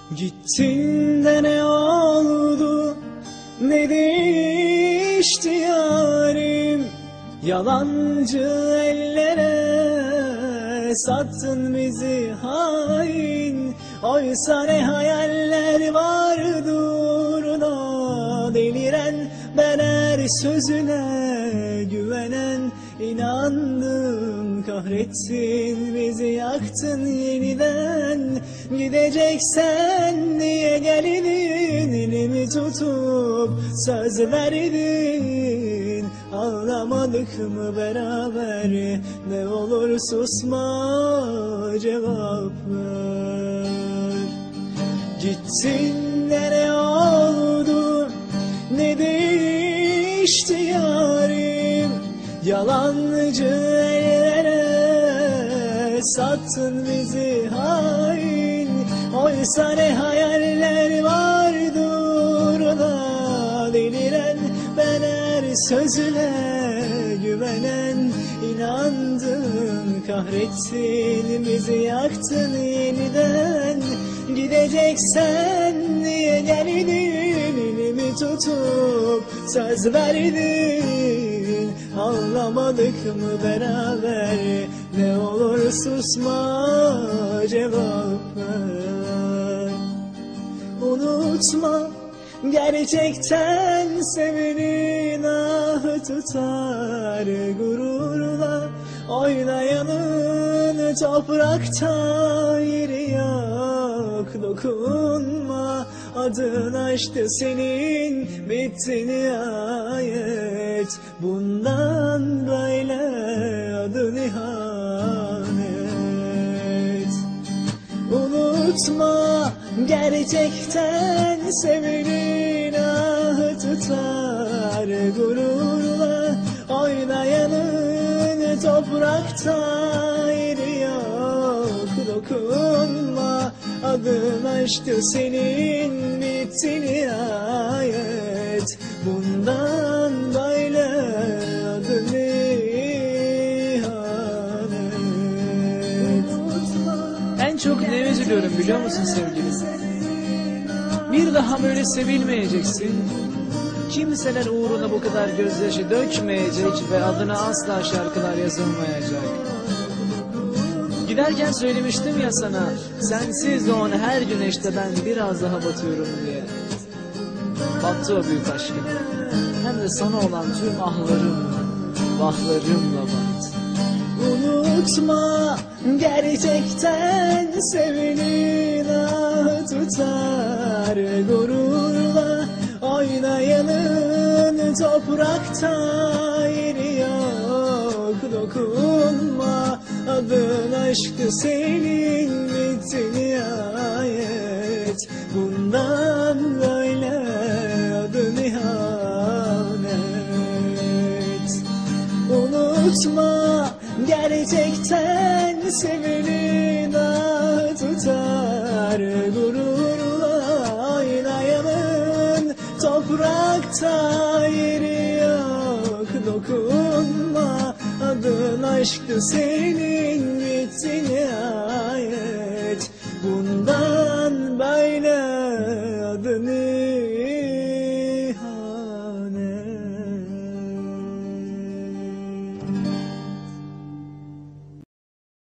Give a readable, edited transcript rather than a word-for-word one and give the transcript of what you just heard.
Gittin de ne oldu, ne değişti yarim? Yalancı ellere sattın bizi hain. Oysa ne hayaller vardı uğruna deliren, ben her sözüne güvenen. İnandım, kahrettin bizi, yaktın yeniden. Gideceksen niye geldin, elimi tutup söz verdin. Ağlamadık mı beraber, ne olur susma, cevap ver. Gittin de ne oldu, ne değişti yarim? Yalancı ellere sattın bizi hain. Oysa ne hayaller vardı uğruna deliren, ben her sözüne güvenen. İnandın, kahrettin bizi, yaktın yeniden. Gideceksen niye geldin, elimi tutup söz verdin. Ağlamadık mı beraber, ne olur susma, cevap ver. Unutma, gerçekten sevenin ahı tutar gururla. Oynayanın toprakta yeri yok, dokunma. Adın aşktı senin, bitti nihayet. Bundan böyle adın ihanet. Unutma, gerçekten sevenin ahı tutar gururla. Oynayanın toprakta yeri yok, dokunma. Adın aşktı senin, bitti nihayet. Bundan böyle adın ihanet. En çok neye üzülüyorum biliyor musun sevgilim? Bir daha böyle sevilmeyeceksin. Kimseler uğruna bu kadar gözyaşı dökmeyecek ve adına asla şarkılar yazılmayacak. Giderken söylemiştim ya sana, sensiz doğan her güneşte ben biraz daha batıyorum diye. Battı o büyük aşkım. Hem de sana olan tüm ahlarımla, vahlarımla battı. Unutma, gerçekten sevenin ahı tutar gururla. Oynayanın toprakta yeri yok, dokunma. Adın aşktı senin, bitti nihayet. Bundan böyle adın ihanet. Unutma, gerçekten sevenin ahı tutar gururla. Oynayanın toprakta yeri yok, dokunma. Adın aşktı senin, bitti nihayet.